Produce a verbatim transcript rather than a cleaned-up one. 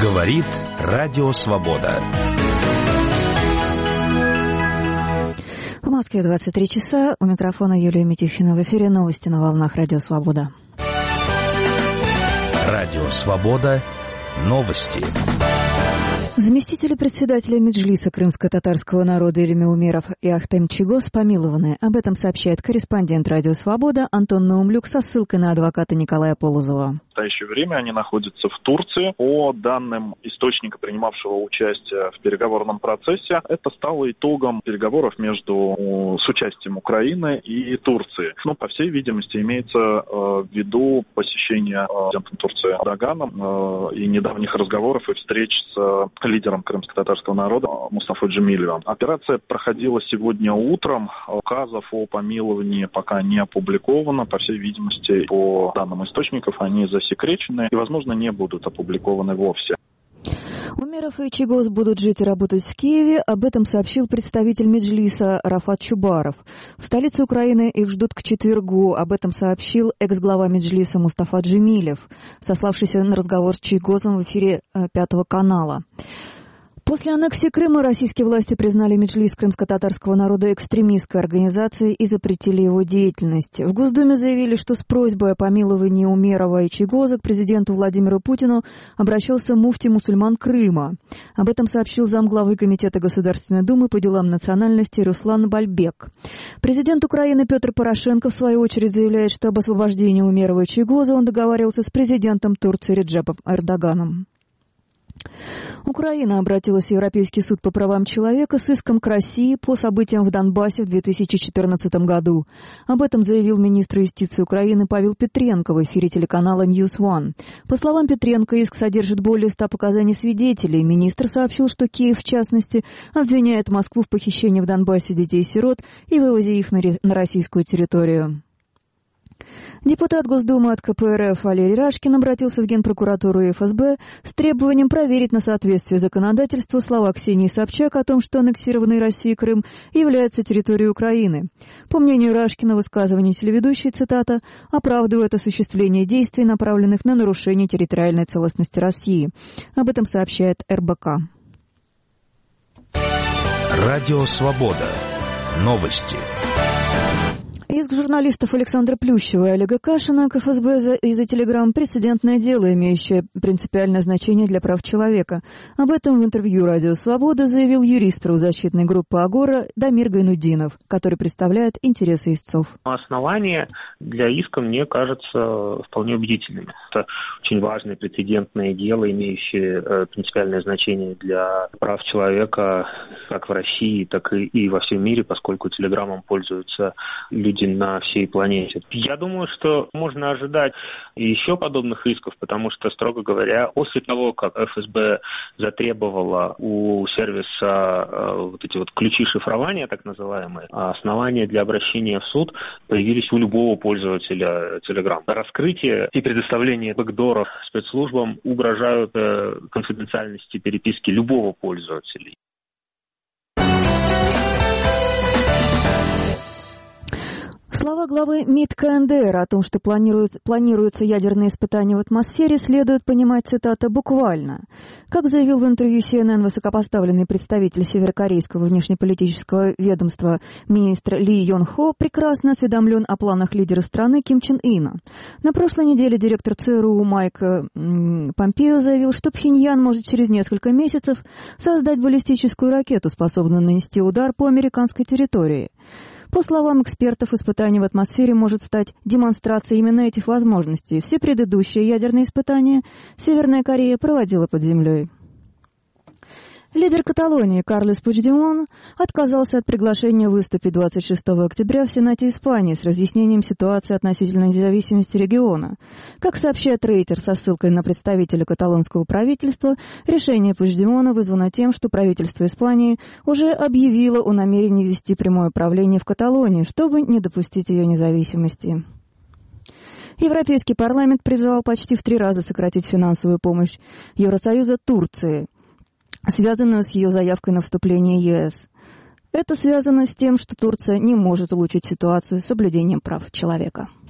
Говорит Радио Свобода. В Москве двадцать три часа. У микрофона Юлия Митюхина. В эфире новости на волнах Радио Свобода. Радио Свобода. Новости. Заместители председателя Меджлиса крымско-татарского народа Ильми Умеров и Ахтем Чийгоз помилованы. Об этом сообщает корреспондент Радио Свобода Антон Наумлюк со ссылкой на адвоката Николая Полозова. В настоящее время они находятся в Турции. По данным источника, принимавшего участие в переговорном процессе, это стало итогом переговоров между с участием Украины и Турции. Но, по всей видимости, имеется э, в виду посещение э, президентом Турции Эрдоганом э, и недавних разговоров и встреч с э, лидером крымско-татарского народа Мустафой Джемилевым. Операция проходила сегодня утром. Указов о помиловании пока не опубликовано. По всей видимости, по данным источников, они засекречены и, возможно, не будут опубликованы вовсе. Умеров и Чийгоз будут жить и работать в Киеве. Об этом сообщил представитель Меджлиса Рафат Чубаров. В столице Украины их ждут к четвергу. Об этом сообщил экс-глава Меджлиса Мустафа Джемилев, сославшийся на разговор с Чийгозом в эфире Пятого канала. После аннексии Крыма российские власти признали Меджлис крымско-татарского народа экстремистской организацией и запретили его деятельность. В Госдуме заявили, что с просьбой о помиловании Умерова и Чийгоза к президенту Владимиру Путину обращался муфти мусульман Крыма. Об этом сообщил замглавы Комитета Государственной Думы по делам национальности Руслан Бальбек. Президент Украины Петр Порошенко, в свою очередь, заявляет, что об освобождении Умерова и Чийгоза он договаривался с президентом Турции Реджепом Эрдоганом. Украина обратилась в Европейский суд по правам человека с иском к России по событиям в Донбассе в две тысячи четырнадцатом году. Об этом заявил министр юстиции Украины Павел Петренко в эфире телеканала Ньюс Уан. По словам Петренко, иск содержит более ста показаний свидетелей. Министр сообщил, что Киев, в частности, обвиняет Москву в похищении в Донбассе детей-сирот и вывозе их на российскую территорию. Депутат Госдумы от ка пэ эр эф Валерий Рашкин обратился в Генпрокуратуру и эф эс бэ с требованием проверить на соответствие законодательству слова Ксении Собчак о том, что аннексированный Россией Крым является территорией Украины. По мнению Рашкина, высказывание телеведущей, цитата, «оправдывает осуществление действий, направленных на нарушение территориальной целостности России». Об этом сообщает эр бэ ка. Радио Свобода. Новости. Иск журналистов Александра Плющева и Олега Кашина к эф эс бэ из-за телеграмм «Прецедентное дело, имеющее принципиальное значение для прав человека». Об этом в интервью «Радио Свобода» заявил юрист правозащитной группы «Агора» Дамир Гайнуддинов, который представляет интересы истцов. Основания для иска, мне кажется, вполне убедительными. Это очень важное прецедентное дело, имеющее принципиальное значение для прав человека как в России, так и, и во всем мире, поскольку телеграммом пользуются люди на всей планете. Я думаю, что можно ожидать еще подобных исков, потому что, строго говоря, после того, как эф эс бэ затребовала у сервиса э, вот эти вот ключи шифрования, так называемые, основания для обращения в суд появились у любого пользователя Telegram. Раскрытие и предоставление бэкдоров спецслужбам угрожают э, конфиденциальности переписки любого пользователя. Слова главы МИД ка эн дэ эр о том, что планируют, планируются ядерные испытания в атмосфере, следует понимать, цитата, буквально. Как заявил в интервью си эн эн высокопоставленный представитель северокорейского внешнеполитического ведомства министр Ли Йон Хо, прекрасно осведомлен о планах лидера страны Ким Чен Ына. На прошлой неделе директор цэ эр у Майк Помпео заявил, что Пхеньян может через несколько месяцев создать баллистическую ракету, способную нанести удар по американской территории. По словам экспертов, испытание в атмосфере может стать демонстрацией именно этих возможностей. Все предыдущие ядерные испытания Северная Корея проводила под землей. Лидер Каталонии Карлес Пучдемон отказался от приглашения выступить двадцать шестого октября в Сенате Испании с разъяснением ситуации относительно независимости региона. Как сообщает Рейтер со ссылкой на представителя каталонского правительства, решение Пучдемона вызвано тем, что правительство Испании уже объявило о намерении вести прямое правление в Каталонии, чтобы не допустить ее независимости. Европейский парламент призвал почти в три раза сократить финансовую помощь Евросоюза Турции, связанную с ее заявкой на вступление в е эс. Это связано с тем, что Турция не может улучшить ситуацию с соблюдением прав человека.